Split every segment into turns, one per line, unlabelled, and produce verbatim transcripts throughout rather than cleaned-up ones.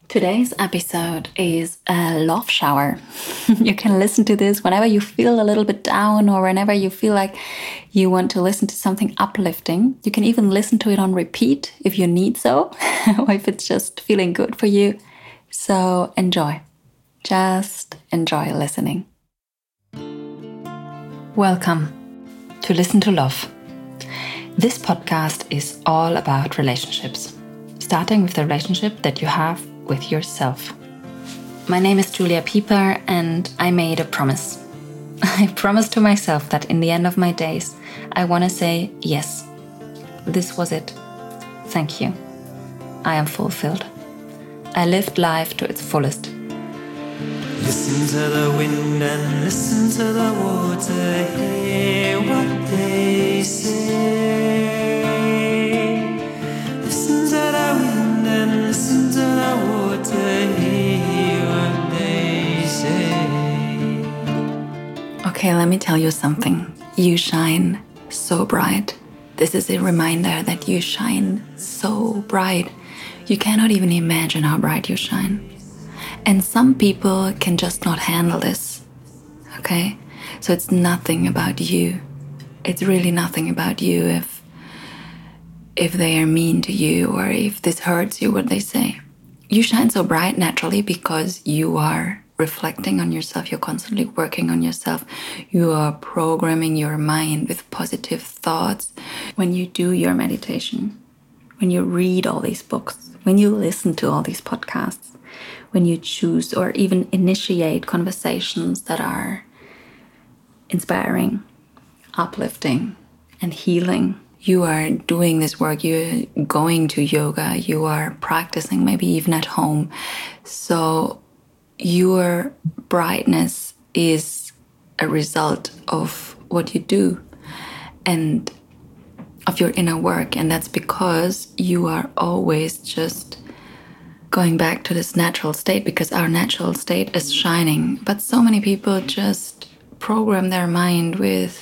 Today's episode is a love shower. You can listen to this whenever you feel a little bit down or whenever you feel like you want to listen to something uplifting. You can even listen to it on repeat if you need so, or if it's just feeling good for you. So enjoy. Just enjoy listening. Welcome to Listen to Love. This podcast is all about relationships, starting with the relationship that you have with yourself. My name is Julia Pieper and I made a promise. I promised to myself that in the end of my days, I want to say, yes, this was it. Thank you. I am fulfilled. I lived life to its fullest.
Listen to the wind and listen to the water, hear what they say. Listen to the wind and listen to the water, hear what they say.
Okay, let me tell you something. You shine so bright. This is a reminder that you shine so bright. You cannot even imagine how bright you shine. And some people can just not handle this, okay? So it's nothing about you. It's really nothing about you if if they are mean to you or if this hurts you, what they say. You shine so bright naturally because you are reflecting on yourself. You're constantly working on yourself. You are programming your mind with positive thoughts. When you do your meditation, when you read all these books, when you listen to all these podcasts, when you choose or even initiate conversations that are inspiring, uplifting, and healing. You are doing this work, you're going to yoga, you are practicing maybe even at home. So your brightness is a result of what you do and of your inner work. And that's because you are always just going back to this natural state, because our natural state is shining. But so many people just program their mind with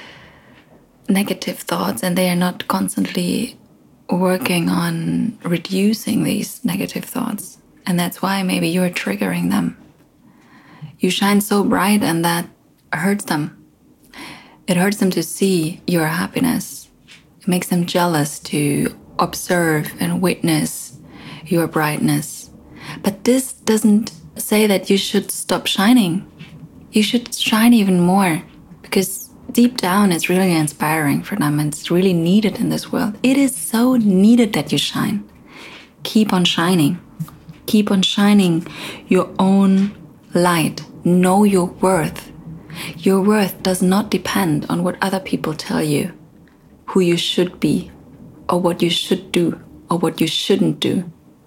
negative thoughts and they are not constantly working on reducing these negative thoughts. And that's why maybe you're triggering them. You shine so bright and that hurts them. It hurts them to see your happiness. It makes them jealous to observe and witness your brightness. But this doesn't say that you should stop shining. You should shine even more, because deep down it's really inspiring for them and it's really needed in this world. It is so needed that you shine. Keep on shining. Keep on shining your own light. Know your worth. Your worth does not depend on what other people tell you, who you should be, or what you should do, or what you shouldn't do.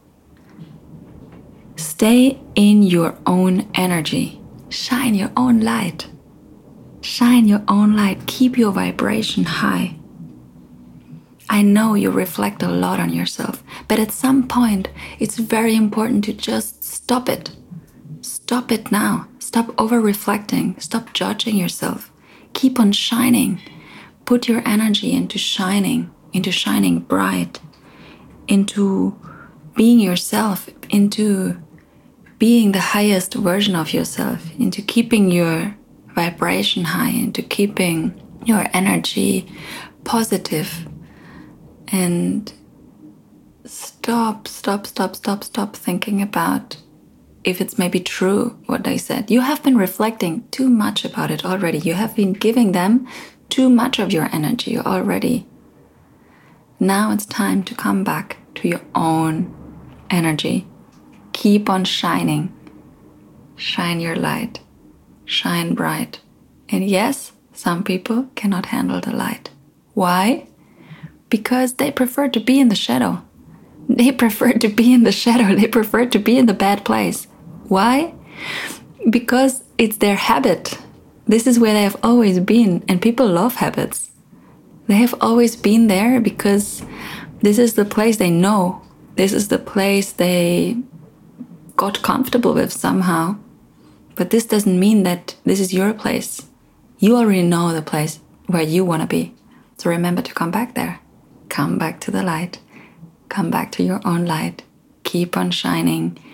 Stay in your own energy. Shine your own light. Shine your own light. Keep your vibration high. I know you reflect a lot on yourself, but at some point, it's very important to just stop it. Stop it now. Stop over-reflecting. Stop judging yourself. Keep on shining. Put your energy into shining, into shining bright, into being yourself, into being the highest version of yourself, into keeping your vibration high, into keeping your energy positive. And stop, stop, stop, stop, stop thinking about if it's maybe true what they said. You have been reflecting too much about it already. You have been giving them too much of your energy already. Now it's time to come back to your own energy. Keep on shining. Shine your light. Shine bright. And yes, some people cannot handle the light. Why? Because they prefer to be in the shadow. They prefer to be in the shadow. They prefer to be in the bad place. Why? Because it's their habit. This is where they have always been. And people love habits. They have always been there because this is the place they know. This is the place they got comfortable with somehow. But this doesn't mean that this is your place. You already know the place where you want to be. So remember to come back there. Come back to the light. Come back to your own light. Keep on shining.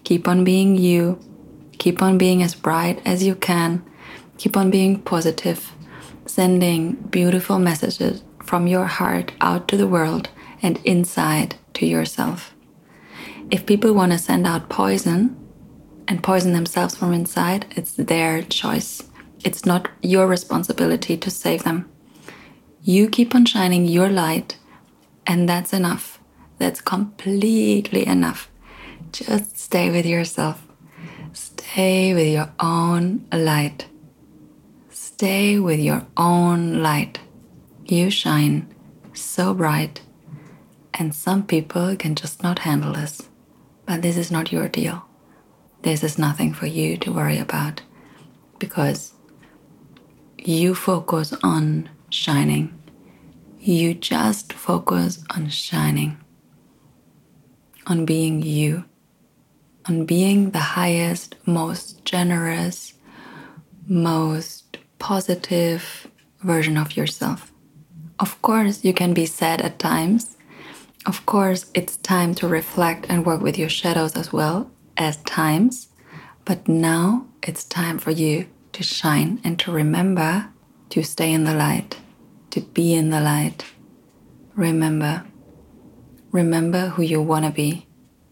Keep on being you. Keep on being as bright as you can. Keep on being positive, sending beautiful messages from your heart out to the world and inside to yourself. If people want to send out poison and poison themselves from inside, it's their choice. It's not your responsibility to save them. You keep on shining your light, and that's enough. That's completely enough. Just stay with yourself. Stay with your own light. Stay with your own light. You shine so bright, and some people can just not handle this. But this is not your deal. This is nothing for you to worry about, because you focus on shining. You just focus on shining, on being you, on being the highest, most generous, most positive version of yourself. Of course, you can be sad at times. Of course, it's time to reflect and work with your shadows as well as times. But now it's time for you to shine and to remember to stay in the light, to be in the light. Remember, remember who you want to be.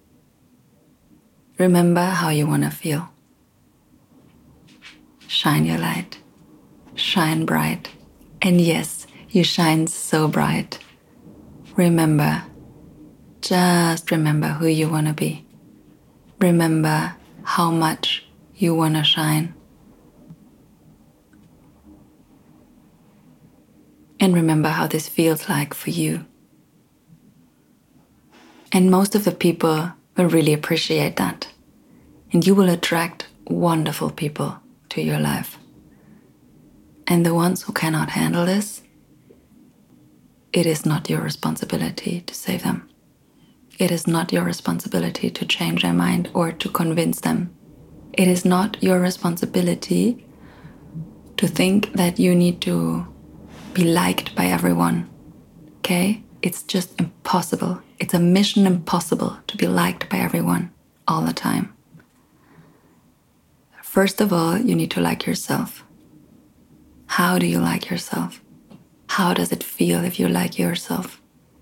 Remember how you want to feel. Shine your light, shine bright. And yes, you shine so bright. Remember, just remember who you want to be. Remember how much you want to shine. And remember how this feels like for you. And most of the people will really appreciate that. And you will attract wonderful people to your life. And the ones who cannot handle this, it is not your responsibility to save them. It is not your responsibility to change their mind or to convince them. It is not your responsibility to think that you need to be liked by everyone. Okay? It's just impossible. It's a mission impossible to be liked by everyone all the time. First of all, you need to like yourself. How do you like yourself? How does it feel if you like yourself?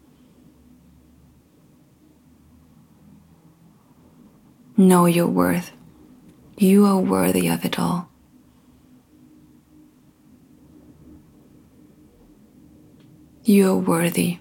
Know your worth. You are worthy of it all. You are worthy.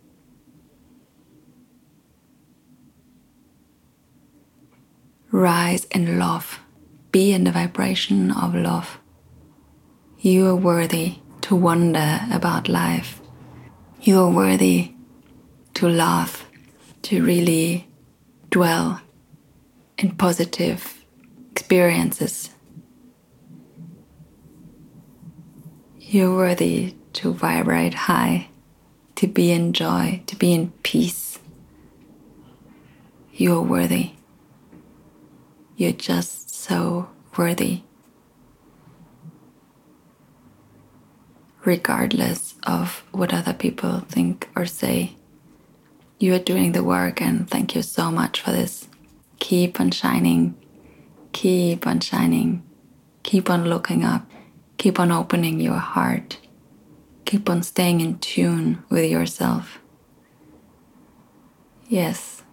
Rise in love. Be in the vibration of love. You are worthy to wonder about life. You are worthy to laugh, to really dwell in positive experiences. You're worthy to vibrate high, to be in joy, to be in peace. You're worthy. You're just so worthy. Regardless of what other people think or say, you are doing the work, and thank you so much for this. Keep on shining. Keep on shining. Keep on looking up. Keep on opening your heart. Keep on staying in tune with yourself. Yes.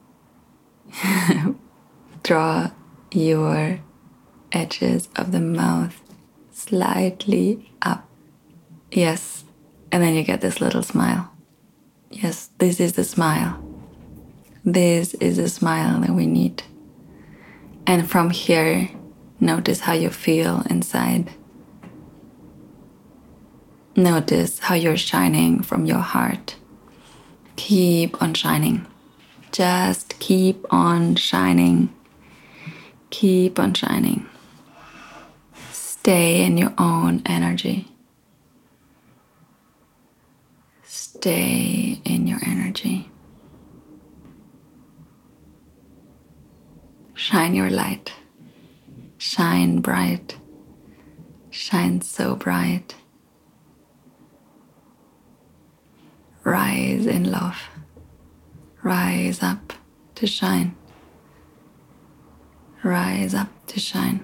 Draw your edges of the mouth slightly up. Yes. And then you get this little smile. Yes, this is the smile. This is the smile that we need. And from here, notice how you feel inside. Notice how you're shining from your heart. Keep on shining. Just keep on shining. Keep on shining. Stay in your own energy. Stay in your energy. Shine your light. Shine bright. Shine so bright. Rise in love. Rise up to shine. rise up to shine.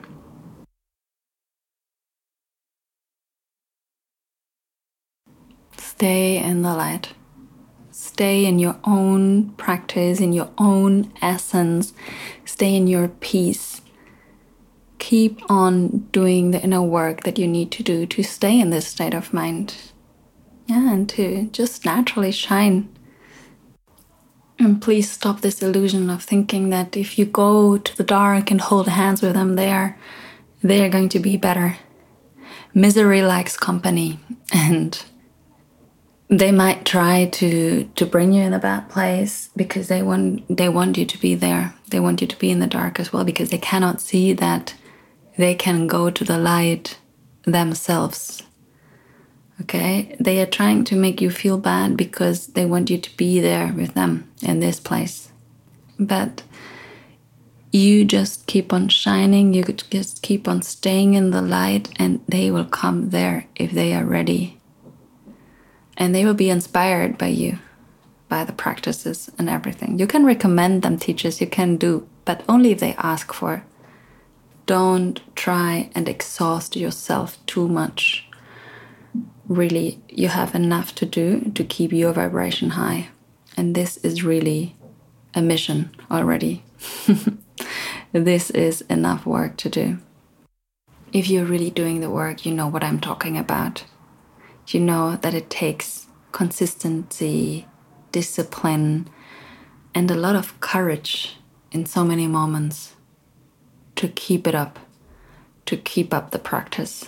Stay in the light. Stay in your own practice, in your own essence. Stay in your peace. Keep on doing the inner work that you need to do to stay in this state of mind. Yeah, and to just naturally shine. And please stop this illusion of thinking that if you go to the dark and hold hands with them there, they're going to be better. Misery likes company, and they might try to, to bring you in a bad place because they want they want you to be there. They want you to be in the dark as well because they cannot see that they can go to the light themselves. Okay? They are trying to make you feel bad because they want you to be there with them in this place. But you just keep on shining, you could just keep on staying in the light, and they will come there if they are ready. And they will be inspired by you, by the practices and everything. You can recommend them teachers, you can do, but only if they ask for. Don't try and exhaust yourself too much. Really, you have enough to do to keep your vibration high. And this is really a mission already. This is enough work to do. If you're really doing the work, you know what I'm talking about. You know that it takes consistency, discipline, and a lot of courage in so many moments to keep it up, to keep up the practice.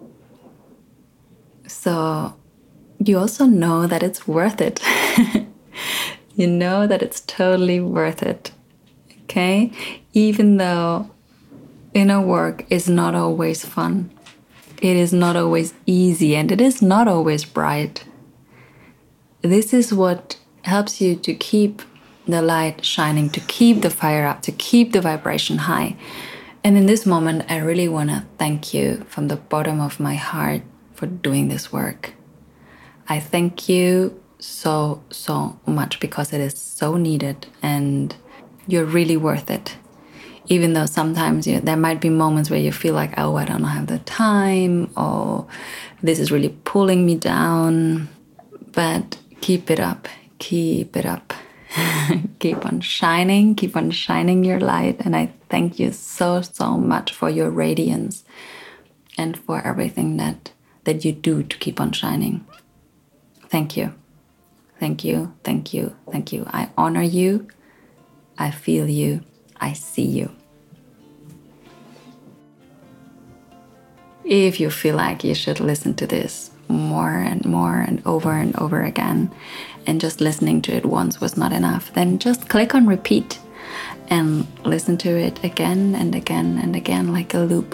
So you also know that it's worth it. You know that it's totally worth it. Okay? Even though inner work is not always fun. It is not always easy, and it is not always bright. This is what helps you to keep the light shining, to keep the fire up, to keep the vibration high. And in this moment, I really want to thank you from the bottom of my heart for doing this work. I thank you so, so much because it is so needed and you're really worth it. Even though sometimes you, there might be moments where you feel like, oh, I don't have the time, or this is really pulling me down. But keep it up, keep it up. Keep on shining, keep on shining your light. And I thank you so, so much for your radiance and for everything that, that you do to keep on shining. Thank you. Thank you, thank you, thank you. I honor you. I feel you. I see you. If you feel like you should listen to this more and more and over and over again, and just listening to it once was not enough, then just click on repeat and listen to it again and again and again like a loop.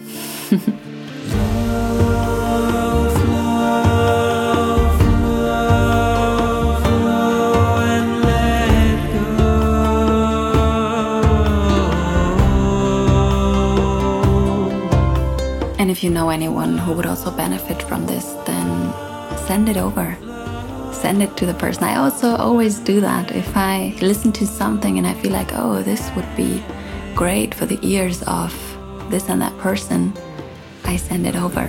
And if you know anyone who would also benefit from this, then send it over. Send it to the person. I also always do that. If I listen to something and I feel like, oh, this would be great for the ears of this and that person, I send it over.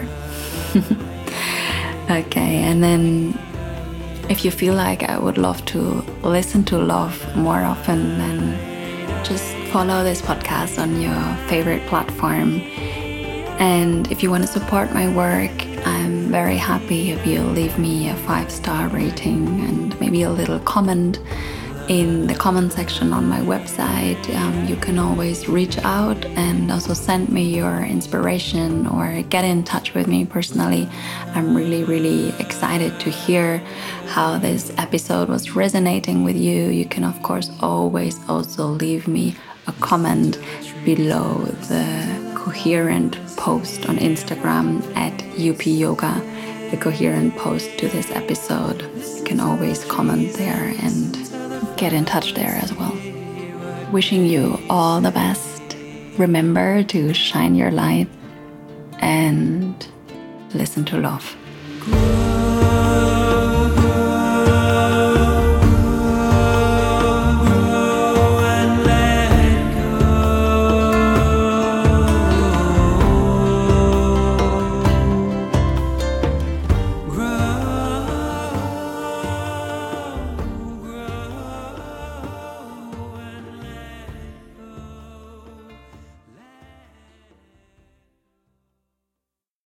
Okay, and then if you feel like I would love to listen to love more often, then just follow this podcast on your favorite platform. And if you want to support my work, I'm very happy if you leave me a five-star rating and maybe a little comment in the comment section on my website. Um, you can always reach out and also send me your inspiration or get in touch with me personally. I'm really, really excited to hear how this episode was resonating with you. You can, of course, always also leave me a comment below the coherent post on Instagram at U P Yoga, the coherent post to this episode. You can always comment there and get in touch there as well. Wishing you all the best. Remember to shine your light and listen to love.